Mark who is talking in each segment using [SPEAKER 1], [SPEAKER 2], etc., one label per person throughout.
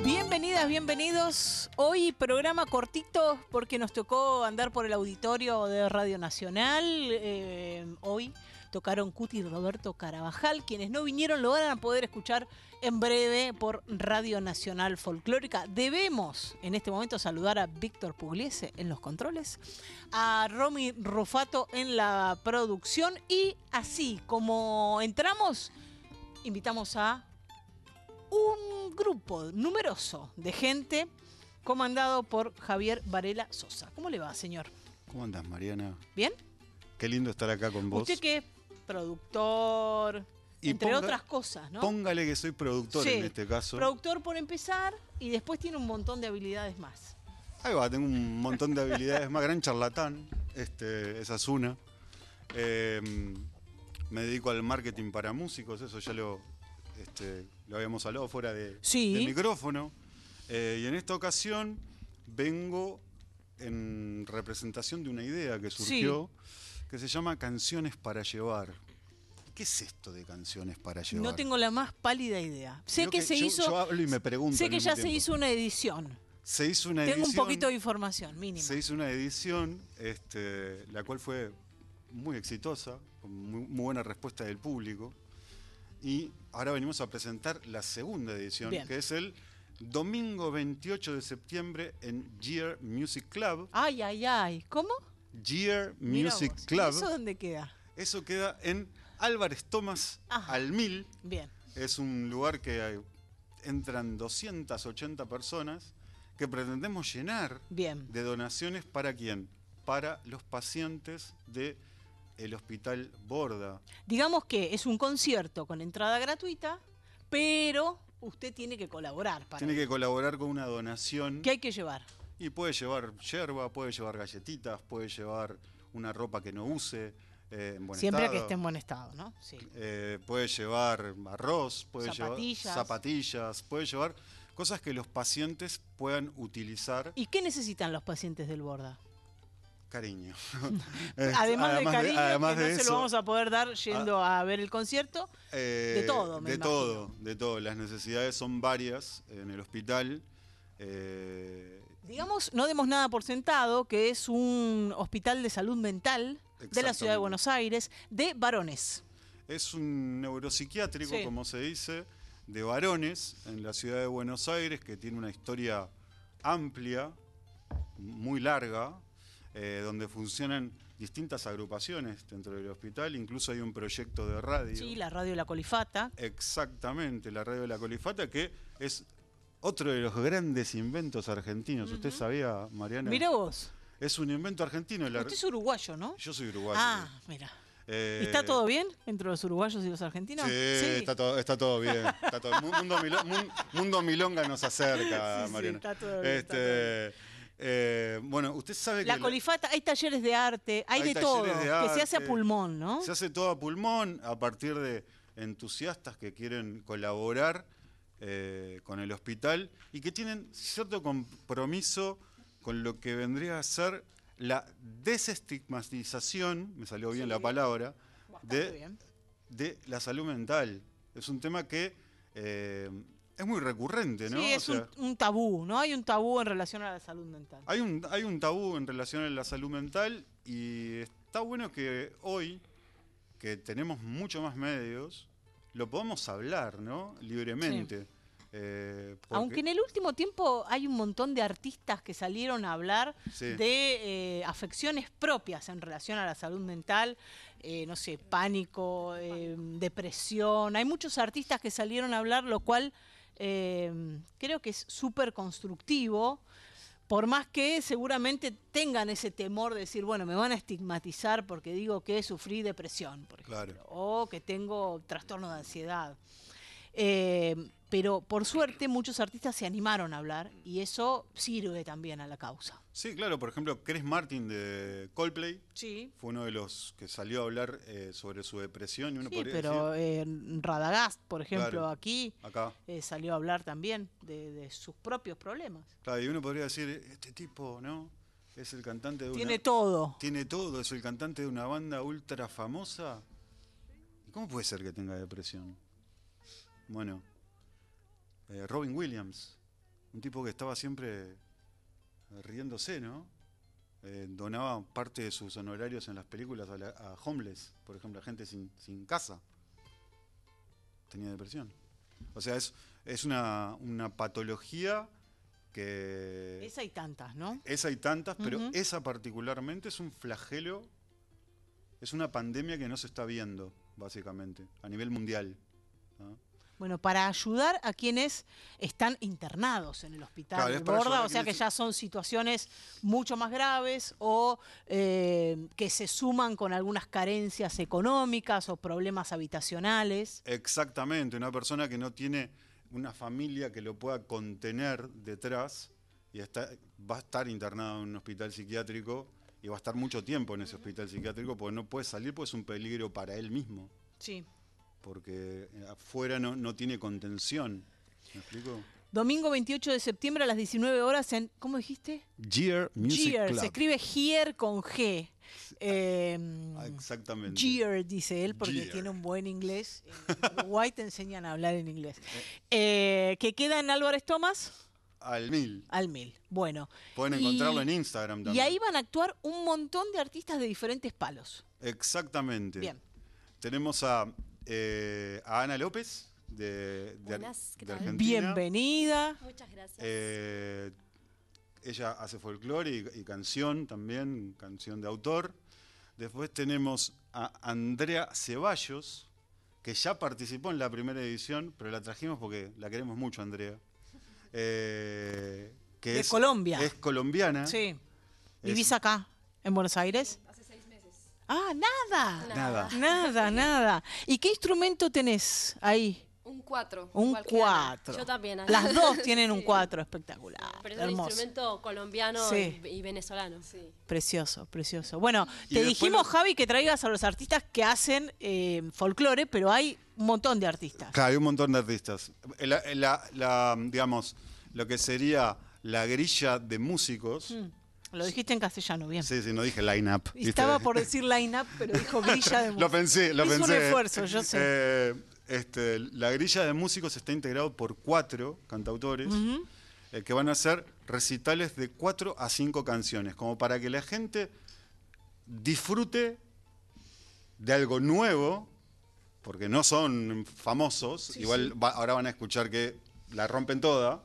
[SPEAKER 1] Bienvenidas, bienvenidos. Hoy programa cortito porque nos tocó andar por el auditorio de Radio Nacional. Hoy tocaron Cuti y Roberto Carabajal. Quienes no vinieron lo van a poder escuchar en breve por Radio Nacional Folclórica. Debemos en este momento saludar a Víctor Pugliese en los controles, a Romy Rufato en la producción y así como entramos, invitamos a un grupo numeroso de gente comandado por Javier Varela Sosa. ¿Cómo le va, señor?
[SPEAKER 2] ¿Cómo andás, Mariana?
[SPEAKER 1] ¿Bien?
[SPEAKER 2] Qué lindo estar acá con vos.
[SPEAKER 1] Usted que es productor, entre otras cosas, ¿no?
[SPEAKER 2] Póngale que soy productor en este caso.
[SPEAKER 1] Productor por empezar y después tiene un montón de habilidades más.
[SPEAKER 2] Ahí va, tengo un montón de habilidades más. Gran charlatán, esa es una. Me dedico al marketing para músicos, eso ya lo habíamos hablado fuera de micrófono. Y en esta ocasión vengo en representación de una idea que surgió, que se llama Canciones para Llevar. ¿Qué es esto de Canciones para Llevar?
[SPEAKER 1] No tengo la más pálida idea. Sé que se hizo.
[SPEAKER 2] Yo hablo y me pregunto.
[SPEAKER 1] Sé que ya se hizo una edición.
[SPEAKER 2] Se hizo una edición.
[SPEAKER 1] Tengo un poquito de información, mínima.
[SPEAKER 2] Se hizo una edición, la cual fue muy exitosa, con muy buena respuesta del público. Y ahora venimos a presentar la segunda edición, que es el domingo 28 de septiembre en Gear Music Club.
[SPEAKER 1] Ay, ay, ay. ¿Cómo?
[SPEAKER 2] Gear Music Club.
[SPEAKER 1] ¿Eso dónde queda?
[SPEAKER 2] Eso queda en Álvarez Thomas al 1000.
[SPEAKER 1] Bien.
[SPEAKER 2] Es un lugar que entran 280 personas que pretendemos llenar de donaciones. ¿Para quién? Para los pacientes de el Hospital Borda.
[SPEAKER 1] Digamos que es un concierto con entrada gratuita, pero usted tiene que colaborar.
[SPEAKER 2] Tiene que colaborar con una donación.
[SPEAKER 1] ¿Qué hay que llevar?
[SPEAKER 2] Y puede llevar yerba, puede llevar galletitas, puede llevar una ropa que no use en buen
[SPEAKER 1] Siempre
[SPEAKER 2] estado.
[SPEAKER 1] Que esté en buen estado, ¿no? Sí.
[SPEAKER 2] Puede llevar arroz, puede llevar zapatillas, puede llevar cosas que los pacientes puedan utilizar.
[SPEAKER 1] ¿Y qué necesitan los pacientes del Borda?
[SPEAKER 2] Cariño.
[SPEAKER 1] Además de cariño,
[SPEAKER 2] además
[SPEAKER 1] que
[SPEAKER 2] de
[SPEAKER 1] no
[SPEAKER 2] eso,
[SPEAKER 1] se lo vamos a poder dar yendo a ver el concierto. De todo,
[SPEAKER 2] de todo. Las necesidades son varias en el hospital.
[SPEAKER 1] Digamos, no demos nada por sentado, que es un hospital de salud mental de la ciudad de Buenos Aires, de varones.
[SPEAKER 2] Es un neuropsiquiátrico, como se dice, de varones en la ciudad de Buenos Aires, que tiene una historia amplia, muy larga, donde funcionan distintas agrupaciones dentro del hospital. Incluso hay un proyecto de radio.
[SPEAKER 1] Sí, la radio La Colifata.
[SPEAKER 2] Exactamente, la radio La Colifata, que es otro de los grandes inventos argentinos. ¿Usted sabía, Mariana?
[SPEAKER 1] Mira vos.
[SPEAKER 2] Es un invento argentino.
[SPEAKER 1] Usted es uruguayo, ¿no?
[SPEAKER 2] Yo soy uruguayo.
[SPEAKER 1] Ah, mira. ¿Está todo bien entre los uruguayos y los argentinos?
[SPEAKER 2] Sí. Está todo bien. Está todo. Mundo Milonga nos acerca, Mariana.
[SPEAKER 1] Está todo bien. Está todo bien.
[SPEAKER 2] Bueno, usted sabe que
[SPEAKER 1] La Colifata, hay talleres de arte, hay de todo, que se hace a pulmón, ¿no?
[SPEAKER 2] Se hace todo a pulmón a partir de entusiastas que quieren colaborar con el hospital y que tienen cierto compromiso con lo que vendría a ser la desestigmatización, me salió bien la palabra, de la salud mental. Es un tema que es muy recurrente, ¿no?
[SPEAKER 1] Sí, es un tabú, ¿no? Hay un tabú en relación a la salud mental.
[SPEAKER 2] Hay un tabú en relación a la salud mental y está bueno que hoy, que tenemos mucho más medios, lo podamos hablar, ¿no? Libremente.
[SPEAKER 1] Sí. Aunque en el último tiempo hay un montón de artistas que salieron a hablar de afecciones propias en relación a la salud mental, no sé, pánico, depresión. Hay muchos artistas que salieron a hablar, lo cual creo que es súper constructivo, por más que seguramente tengan ese temor de decir, bueno, me van a estigmatizar porque digo que sufrí depresión, por ejemplo, o que tengo trastorno de ansiedad. Pero por suerte muchos artistas se animaron a hablar y eso sirve también a la causa.
[SPEAKER 2] Sí, claro, por ejemplo, Chris Martin de Coldplay fue uno de los que salió a hablar sobre su depresión. Y uno podría
[SPEAKER 1] decir, Radagast, por ejemplo,
[SPEAKER 2] acá
[SPEAKER 1] salió a hablar también de sus propios problemas.
[SPEAKER 2] Claro, y uno podría decir, este tipo, ¿no? Es el cantante de
[SPEAKER 1] Tiene todo,
[SPEAKER 2] es el cantante de una banda ultra famosa. ¿Y cómo puede ser que tenga depresión? Bueno, Robin Williams un tipo que estaba siempre riéndose, ¿no? Donaba parte de sus honorarios en las películas a homeless, por ejemplo, a gente sin casa. Tenía depresión. O sea, es una patología que...
[SPEAKER 1] Esa y tantas, ¿no?
[SPEAKER 2] Esa y tantas, pero esa particularmente es un flagelo, es una pandemia que no se está viendo, básicamente, a nivel mundial, ¿no?
[SPEAKER 1] Bueno, para ayudar a quienes están internados en el hospital de Borda, o sea que ya son situaciones mucho más graves o que se suman con algunas carencias económicas o problemas habitacionales.
[SPEAKER 2] Exactamente, una persona que no tiene una familia que lo pueda contener detrás y va a estar internado en un hospital psiquiátrico y va a estar mucho tiempo en ese hospital psiquiátrico porque no puede salir, porque es un peligro para él mismo.
[SPEAKER 1] Sí.
[SPEAKER 2] Porque afuera no tiene contención. ¿Me explico?
[SPEAKER 1] Domingo 28 de septiembre a las 19 horas en, ¿cómo dijiste?
[SPEAKER 2] Gear Music Club.
[SPEAKER 1] Se escribe Gear con G.
[SPEAKER 2] Exactamente.
[SPEAKER 1] Gear, dice él, porque tiene un buen inglés. En Uruguay te enseñan a hablar en inglés. ¿Que queda en Álvarez Thomas?
[SPEAKER 2] Al 1000.
[SPEAKER 1] Al 1000. Bueno.
[SPEAKER 2] Pueden encontrarlo en Instagram también.
[SPEAKER 1] Y ahí van a actuar un montón de artistas de diferentes palos.
[SPEAKER 2] Exactamente.
[SPEAKER 1] Bien.
[SPEAKER 2] Tenemos a Ana López de Argentina.
[SPEAKER 1] Bienvenida.
[SPEAKER 3] Muchas gracias.
[SPEAKER 2] Ella hace folclore y canción también, canción de autor. Después tenemos a Andrea Ceballos, que ya participó en la primera edición, pero la trajimos porque la queremos mucho, Andrea. Que
[SPEAKER 1] de Colombia.
[SPEAKER 2] Es colombiana.
[SPEAKER 1] Sí. ¿Vivís acá, en Buenos Aires?
[SPEAKER 3] Hace 6 meses.
[SPEAKER 1] Ah, nada. ¿Y qué instrumento tenés ahí?
[SPEAKER 3] Un 4.
[SPEAKER 1] Un 4.
[SPEAKER 3] Yo también.
[SPEAKER 1] Las dos tienen un 4 espectacular.
[SPEAKER 3] Pero es un instrumento colombiano y venezolano. Sí.
[SPEAKER 1] Precioso. Bueno, te dijimos, Javi, que traigas a los artistas que hacen folclore, pero hay un montón de artistas.
[SPEAKER 2] Claro, hay un montón de artistas. Digamos, lo que sería la grilla de músicos.
[SPEAKER 1] Lo dijiste en castellano, bien.
[SPEAKER 2] Sí, no dije line-up.
[SPEAKER 1] Estaba por decir line-up, pero dijo grilla de músicos.
[SPEAKER 2] Lo pensé.
[SPEAKER 1] Hizo un esfuerzo, yo sé.
[SPEAKER 2] La grilla de músicos está integrado por 4 cantautores que van a hacer recitales de 4 a 5 canciones, como para que la gente disfrute de algo nuevo, porque no son famosos, igual ahora van a escuchar que la rompen toda,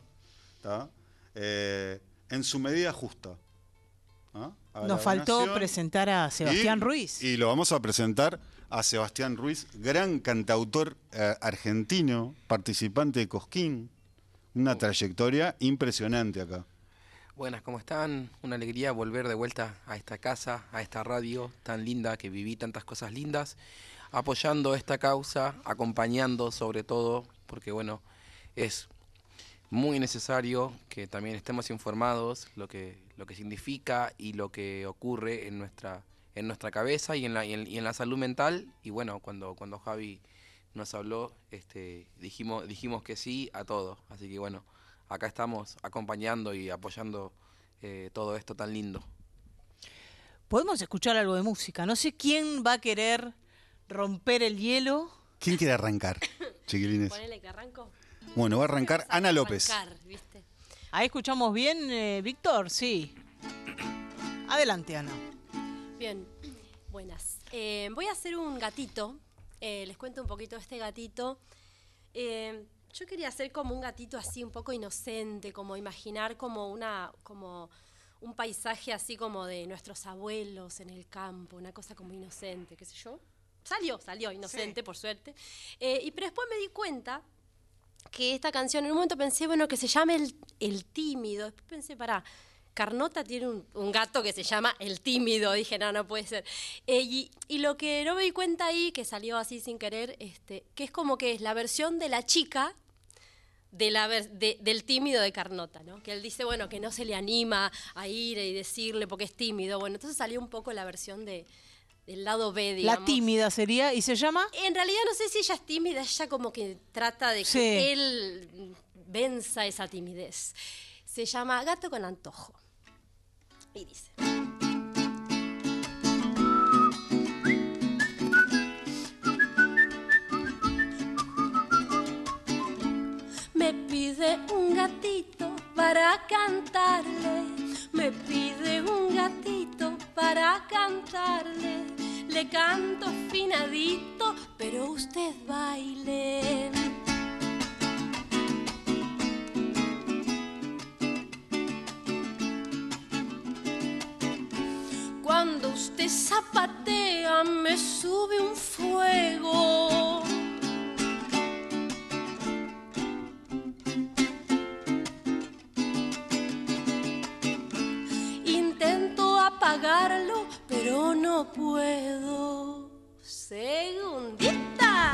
[SPEAKER 2] en su medida justa.
[SPEAKER 1] Nos faltó presentar a Sebastián Ruiz.
[SPEAKER 2] Y lo vamos a presentar a Sebastián Ruiz, gran cantautor argentino, participante de Cosquín. Una trayectoria impresionante acá.
[SPEAKER 4] Buenas, ¿cómo están? Una alegría volver de vuelta a esta casa, a esta radio tan linda, que viví tantas cosas lindas, apoyando esta causa, acompañando sobre todo, porque bueno, es muy necesario que también estemos informados lo que significa y lo que ocurre en nuestra cabeza y en la salud mental. Y bueno, cuando Javi nos habló, dijimos que sí a todo. Así que bueno, acá estamos acompañando y apoyando todo esto tan lindo.
[SPEAKER 1] Podemos escuchar algo de música. No sé quién va a querer romper el hielo.
[SPEAKER 2] ¿Quién quiere arrancar, chiquilines?
[SPEAKER 3] Ponele que arranco.
[SPEAKER 2] Bueno, va a arrancar Ana López.
[SPEAKER 3] ¿Viste?
[SPEAKER 1] Ahí escuchamos bien, Víctor, sí. Adelante, Ana.
[SPEAKER 3] Bien, buenas. Voy a hacer un gatito. Les cuento un poquito de este gatito. Yo quería hacer como un gatito así un poco inocente, como imaginar como un paisaje así como de nuestros abuelos en el campo, una cosa como inocente, qué sé yo. Salió inocente, por suerte. Pero después me di cuenta que esta canción, en un momento pensé, bueno, que se llame el tímido. Después pensé, Carnota tiene un gato que se llama El Tímido. Dije, no puede ser. Y lo que no me di cuenta ahí, que salió así sin querer, que es como que es la versión de la chica del tímido de Carnota, ¿no? Que él dice, bueno, que no se le anima a ir y decirle porque es tímido. Bueno, entonces salió un poco la versión del lado B, digamos.
[SPEAKER 1] La tímida sería, ¿y se llama?
[SPEAKER 3] En realidad no sé si ella es tímida, ella como que trata de que él venza esa timidez. Se llama Gato con Antojo. Y dice: me pide un gatito le canto afinadito, pero usted baile. Cuando usted zapatea me sube un fuego. Intento apagarlo, pero no puedo. Segundita.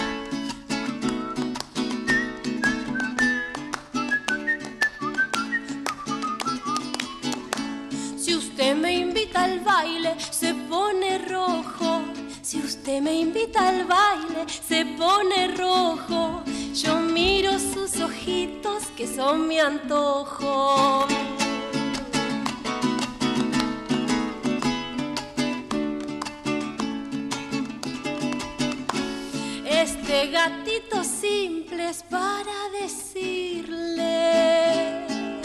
[SPEAKER 3] Si usted me invita al baile, se pone rojo. Si usted me invita al baile, se pone rojo. Yo miro sus ojitos que son mi antojo. Este gatito simple es para decirle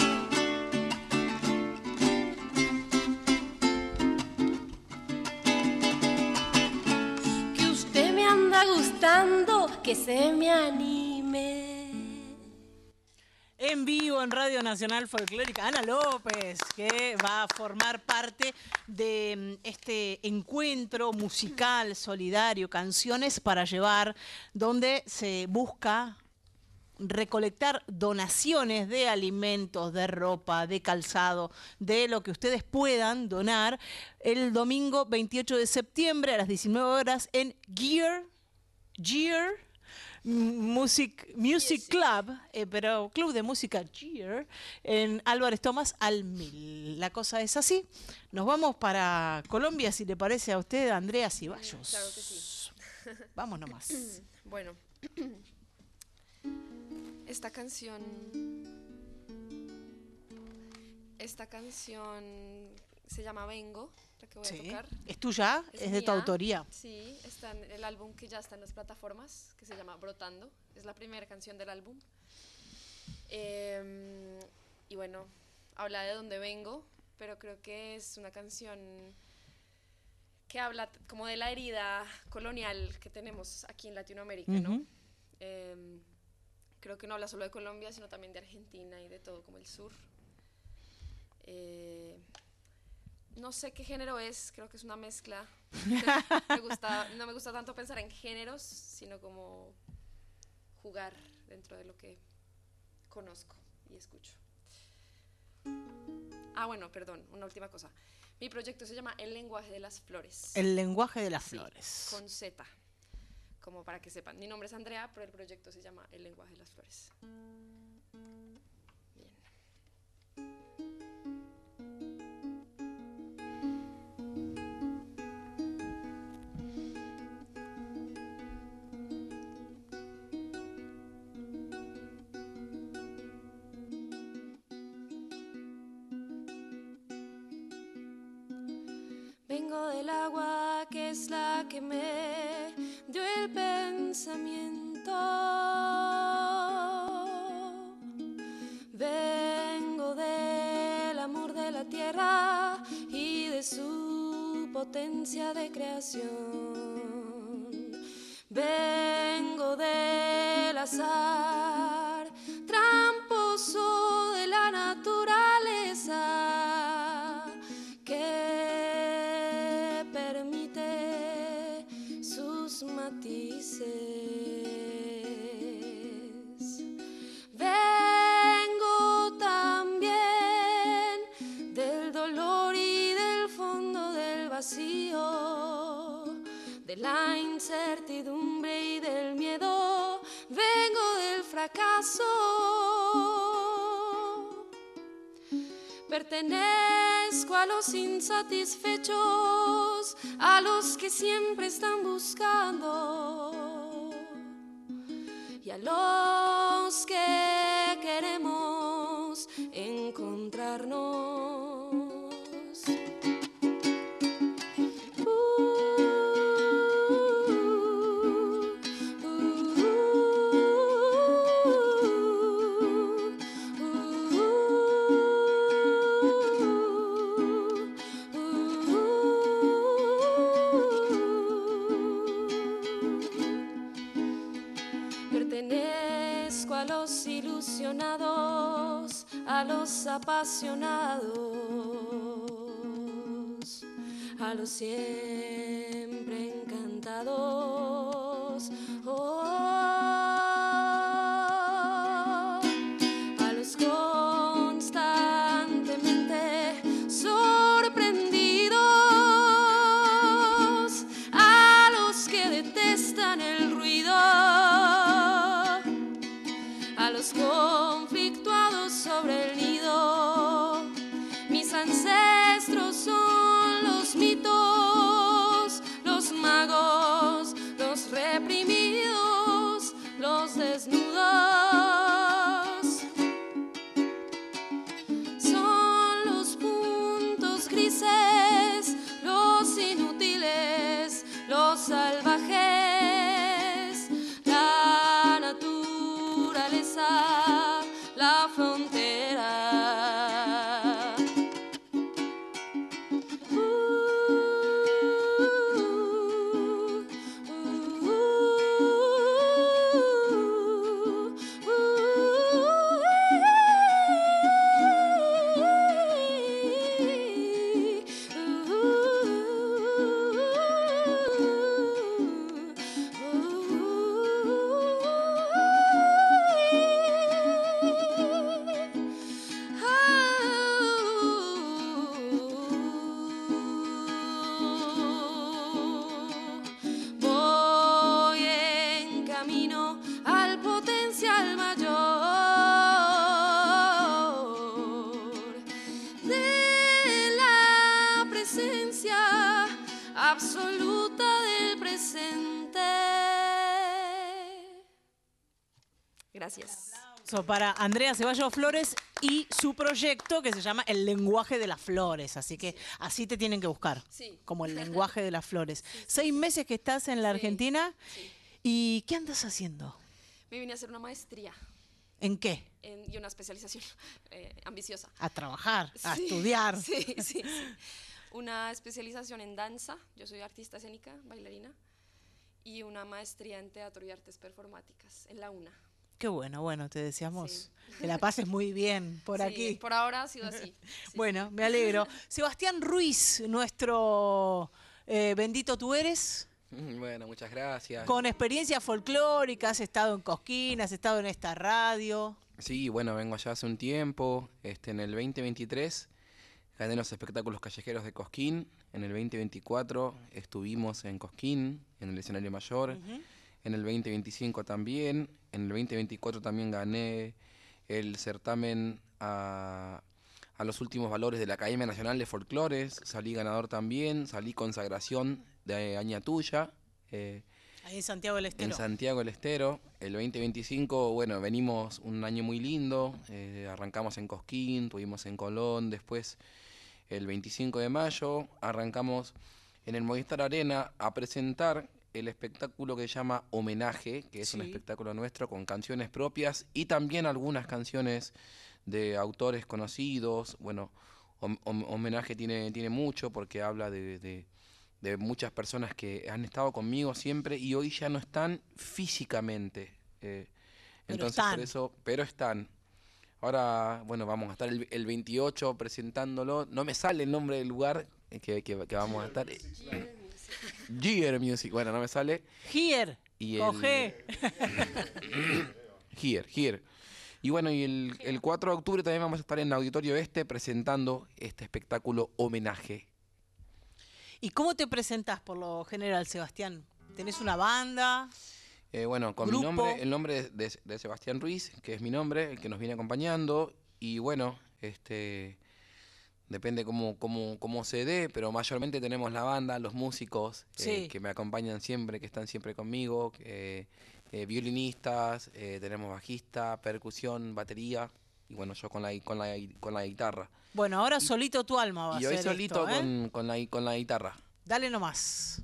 [SPEAKER 3] que usted me anda gustando, que se me anime.
[SPEAKER 1] En vivo en Radio Nacional Folclórica, Ana López, que va a formar parte de este encuentro musical solidario, Canciones para Llevar, donde se busca recolectar donaciones de alimentos, de ropa, de calzado, de lo que ustedes puedan donar el domingo 28 de septiembre a las 19 horas en Gear Music Club, pero Club de Música Gear, en Álvarez Tomás al 1000. La cosa es así. Nos vamos para Colombia, si le parece a usted, Andrea Ceballos.
[SPEAKER 5] Claro que sí.
[SPEAKER 1] Vamos nomás.
[SPEAKER 5] Bueno, esta canción se llama Vengo, la que voy a tocar.
[SPEAKER 1] ¿Es tuya? ¿Es de tu autoría?
[SPEAKER 5] Sí, está en el álbum que ya está en las plataformas, que se llama Brotando. Es la primera canción del álbum. Y bueno, habla de dónde vengo, pero creo que es una canción que habla como de la herida colonial que tenemos aquí en Latinoamérica, ¿no? Creo que no habla solo de Colombia, sino también de Argentina y de todo como el sur. No sé qué género es, creo que es una mezcla. No me gusta tanto pensar en géneros, sino como jugar dentro de lo que conozco y escucho. Bueno, perdón, una última cosa. Mi proyecto se llama El Lenguaje de las Flores.
[SPEAKER 1] El Lenguaje de las Flores.
[SPEAKER 5] Con Z, como para que sepan. Mi nombre es Andrea, pero el proyecto se llama El Lenguaje de las Flores. Vengo del agua que es la que me dio el pensamiento. Vengo del amor de la tierra y de su potencia de creación. Vengo del azar tramposo de la naturaleza que permite sus matices. Vengo también del dolor y del fondo del vacío, de la incertidumbre y del miedo. Vengo del fracaso. Pertenezco a los insatisfechos, a los que siempre están buscando y a los que queremos encontrarnos. los ilusionados, a los apasionados, a los siempre encantados, a los constantemente sorprendidos, a los que detestan el ruido, a los conflictuados sobre el nido. Mis ancestros son los mitos, los magos, los reprimidos, los desnudos. Son los puntos grises, los inútiles, los salvajes, la naturaleza, la frontera. Voy en camino al potencial mayor de la presencia absoluta del presente. Gracias.
[SPEAKER 1] Para Andrea Ceballos Flores y su proyecto que se llama El lenguaje de las flores. Así que así te tienen que buscar,
[SPEAKER 5] Sí.
[SPEAKER 1] como El lenguaje de las flores. 6 meses que estás en la Argentina.
[SPEAKER 5] Sí.
[SPEAKER 1] ¿Y qué andas haciendo?
[SPEAKER 5] Me vine a hacer una maestría
[SPEAKER 1] ¿En qué?
[SPEAKER 5] y una especialización ambiciosa.
[SPEAKER 1] A trabajar, a
[SPEAKER 5] Sí,
[SPEAKER 1] estudiar.
[SPEAKER 5] Sí. Una especialización en danza, yo soy artista escénica, bailarina, y una maestría en teatro y artes performáticas en la UNA.
[SPEAKER 1] Qué bueno, te deseamos
[SPEAKER 5] Sí.
[SPEAKER 1] que la pases muy bien por
[SPEAKER 5] Sí,
[SPEAKER 1] aquí.
[SPEAKER 5] por ahora ha sido así. Sí,
[SPEAKER 1] Bueno, me alegro. Sebastián Ruiz, nuestro bendito tú eres,
[SPEAKER 4] Bueno, muchas gracias.
[SPEAKER 1] con experiencia folclórica, has estado en Cosquín, has estado en esta radio.
[SPEAKER 4] Sí, bueno, vengo allá hace un tiempo. En el 2023 gané los espectáculos callejeros de Cosquín. En el 2024 estuvimos en Cosquín, en el escenario mayor. En el 2025 también. En el 2024 también gané el certamen a los últimos valores de la Academia Nacional de Folclores. Salí ganador también. Salí consagración de Añatuya.
[SPEAKER 1] Ahí en Santiago del Estero.
[SPEAKER 4] En Santiago del Estero. El 2025, bueno, venimos un año muy lindo. Arrancamos en Cosquín, tuvimos en Colón. Después, el 25 de mayo, arrancamos en el Movistar Arena a presentar el espectáculo que se llama Homenaje, que es un espectáculo nuestro con canciones propias y también algunas canciones de autores conocidos. Bueno, Homenaje tiene mucho porque habla de muchas personas que han estado conmigo siempre y hoy ya no están físicamente. Entonces,
[SPEAKER 1] están.
[SPEAKER 4] por eso, pero están. Ahora, bueno, vamos a estar el 28 presentándolo. No me sale el nombre del lugar que vamos a estar. Gier Music, bueno, no me sale.
[SPEAKER 1] Here,
[SPEAKER 4] Y
[SPEAKER 1] con G.
[SPEAKER 4] Here. Y bueno, y el 4 de octubre también vamos a estar en el Auditorio Este presentando este espectáculo Homenaje.
[SPEAKER 1] ¿Y cómo te presentás por lo general, Sebastián? ¿Tenés una banda?
[SPEAKER 4] Bueno, con
[SPEAKER 1] grupo.
[SPEAKER 4] mi nombre, el nombre de Sebastián Ruiz, que es mi nombre, el que nos viene acompañando. Y bueno, depende cómo se dé, pero mayormente tenemos la banda, los músicos que me acompañan siempre, que están siempre conmigo, violinistas, tenemos bajista, percusión, batería y bueno, yo con la guitarra.
[SPEAKER 1] Bueno, ahora solito tu alma va a
[SPEAKER 4] Y hoy
[SPEAKER 1] ser
[SPEAKER 4] solito
[SPEAKER 1] esto, ¿eh?
[SPEAKER 4] con la guitarra.
[SPEAKER 1] Dale nomás.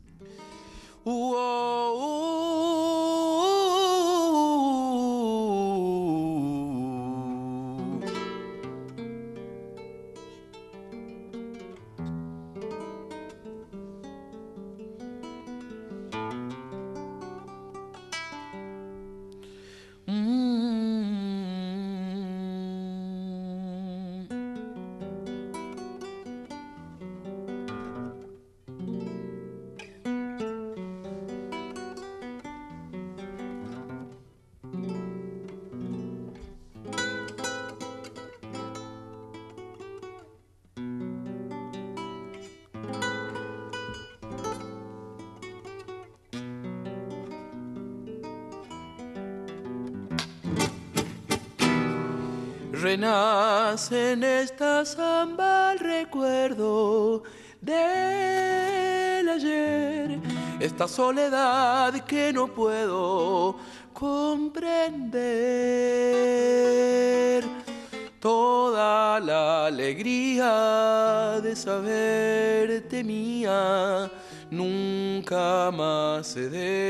[SPEAKER 4] Renace en esta samba el recuerdo del ayer, esta soledad que no puedo comprender, toda la alegría de saberte mía, nunca más se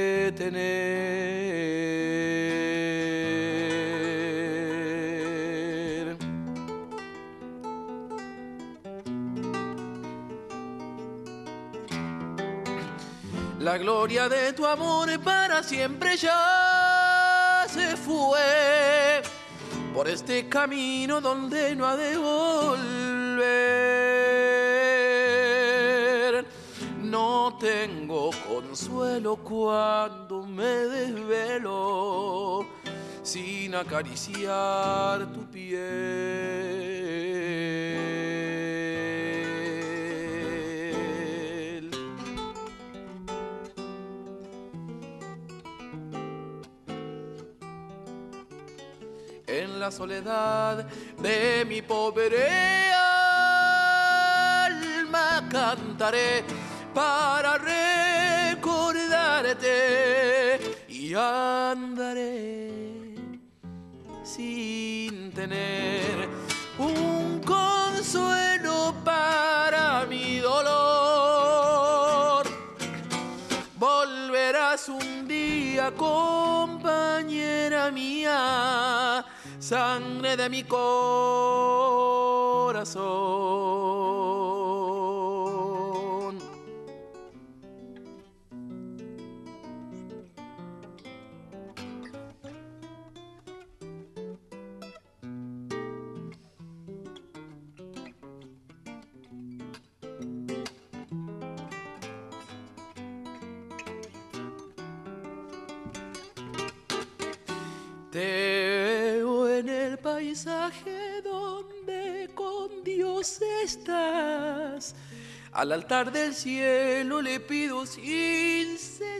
[SPEAKER 4] detener. La gloria de tu amor para siempre ya se fue por este camino donde no ha de volver. No tengo consuelo cuando me desvelo sin acariciar tu piel. En la soledad de mi pobre alma cantaré para recordarte y andaré sin tener un consuelo para mi dolor. Volverás un día, compañera mía, sangre de mi corazón. Te veo en el paisaje donde con Dios estás. Al altar del cielo le pido sin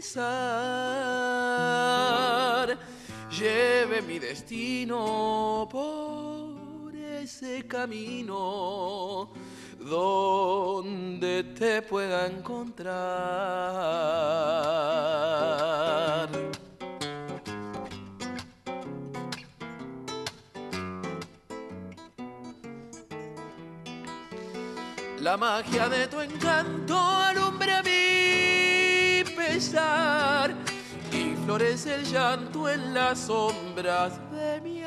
[SPEAKER 4] cesar. Lleve mi destino por ese camino donde te pueda encontrar. La magia de tu encanto alumbra mi pesar y florece el llanto en las sombras de mi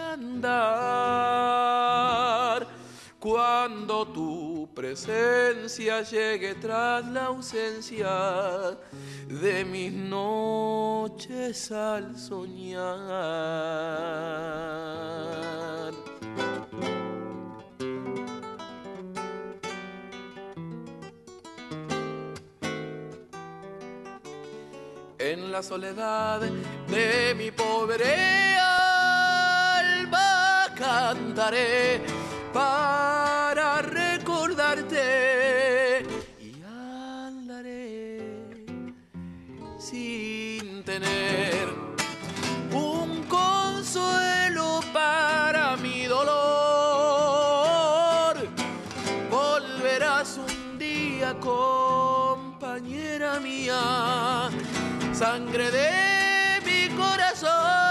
[SPEAKER 4] andar. Cuando tu presencia llegue tras la ausencia de mis noches al soñar. En la soledad de mi pobre alma cantaré para recordarte y andaré sin tener un consuelo para mi dolor. Volverás un día, compañera mía, sangre de mi corazón.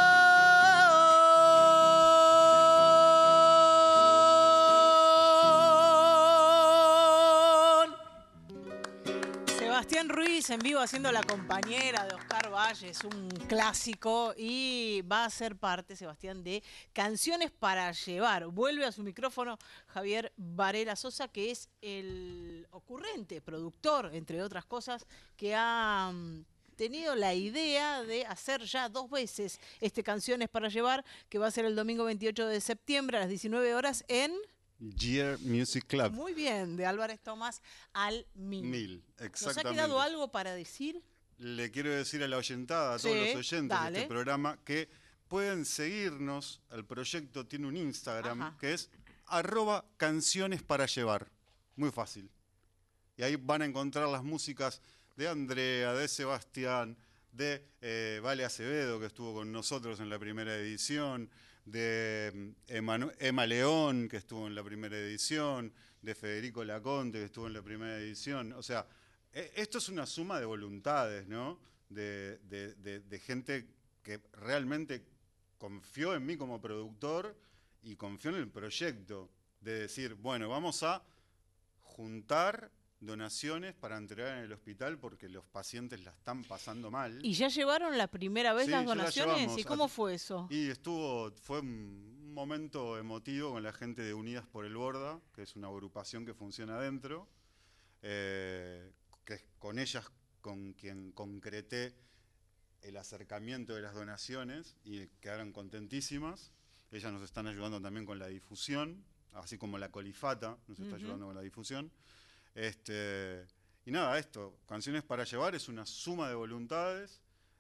[SPEAKER 1] Sebastián Ruiz en vivo haciendo la compañera de Oscar Valles, un clásico, y va a ser parte, Sebastián, de Canciones para Llevar. Vuelve a su micrófono Javier Varela Sosa, que es el ocurrente productor, entre otras cosas, que ha tenido la idea de hacer ya 2 veces Canciones para Llevar, que va a ser el domingo 28 de septiembre a las 19 horas en
[SPEAKER 2] Year Music Club.
[SPEAKER 1] Muy bien, de Álvarez Tomás al 1000.
[SPEAKER 2] Exactamente.
[SPEAKER 1] ¿Nos ha quedado algo para decir?
[SPEAKER 2] Le quiero decir a la oyentada, a todos los oyentes de este programa, que pueden seguirnos. El proyecto tiene un Instagram que es @cancionesparaLlevar. Muy fácil. Y ahí van a encontrar las músicas de Andrea, de Sebastián, de Vale Acevedo, que estuvo con nosotros en la primera edición, de Emma León, que estuvo en la primera edición, de Federico Laconte, que estuvo en la primera edición. O sea, esto es una suma de voluntades, ¿no? De gente que realmente confió en mí como productor y confió en el proyecto. De decir, bueno, vamos a juntar donaciones para entregar en el hospital porque los pacientes la están pasando mal.
[SPEAKER 1] ¿Y ya llevaron la primera vez las donaciones? ¿Y cómo fue eso?
[SPEAKER 2] Y fue un momento emotivo con la gente de Unidas por el Borda, que es una agrupación que funciona adentro, que es con ellas con quien concreté el acercamiento de las donaciones y quedaron contentísimas. Ellas nos están ayudando también con la difusión, así como la Colifata nos está ayudando con la difusión. Y nada, esto, Canciones para Llevar es una suma de voluntades,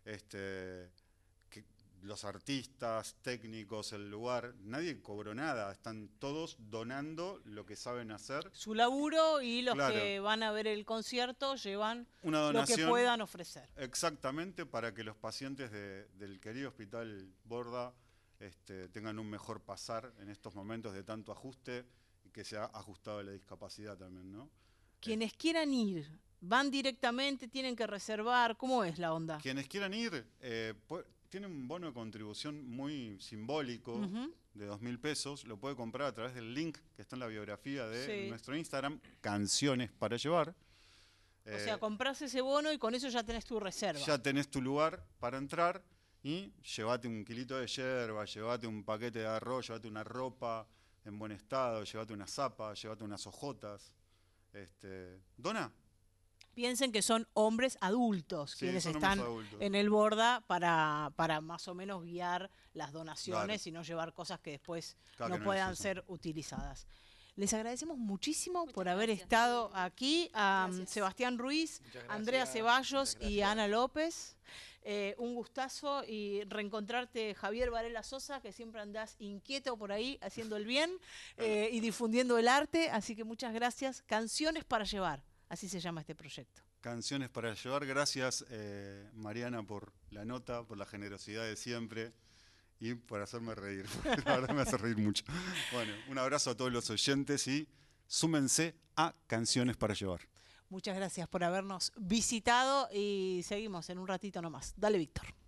[SPEAKER 2] que los artistas, técnicos, el lugar, nadie cobró nada, están todos donando lo que saben hacer.
[SPEAKER 1] Su laburo, y los que van a ver el concierto llevan
[SPEAKER 2] una donación,
[SPEAKER 1] lo que puedan ofrecer.
[SPEAKER 2] Exactamente, para que los pacientes del querido Hospital Borda tengan un mejor pasar en estos momentos de tanto ajuste y que se ha ajustado a la discapacidad también, ¿no?
[SPEAKER 1] Quienes quieran ir, ¿van directamente? ¿Tienen que reservar? ¿Cómo es la onda?
[SPEAKER 2] Quienes quieran ir, tienen un bono de contribución muy simbólico de 2.000 pesos. Lo puede comprar a través del link que está en la biografía de nuestro Instagram, Canciones para Llevar.
[SPEAKER 1] O sea, compras ese bono y con eso ya tenés tu reserva.
[SPEAKER 2] Ya tenés tu lugar para entrar y llévate un kilito de yerba, llévate un paquete de arroz, llévate una ropa en buen estado, llévate una zapa, llévate unas hojotas. Dona.
[SPEAKER 1] Piensen que son hombres adultos quienes están en el Borda para más o menos guiar las donaciones y no llevar cosas que después no puedan ser utilizadas. Les agradecemos muchísimo por haber estado aquí, a Sebastián Ruiz, Andrea Ceballos y Ana López. Un gustazo y reencontrarte, Javier Varela Sosa, que siempre andás inquieto por ahí haciendo el bien y difundiendo el arte, así que muchas gracias. Canciones para Llevar, así se llama este proyecto.
[SPEAKER 2] Canciones para Llevar, gracias Mariana por la nota, por la generosidad de siempre y por hacerme reír, la verdad me hace reír mucho. Bueno, un abrazo a todos los oyentes y súmense a Canciones para Llevar.
[SPEAKER 1] Muchas gracias por habernos visitado y seguimos en un ratito nomás. Dale, Víctor.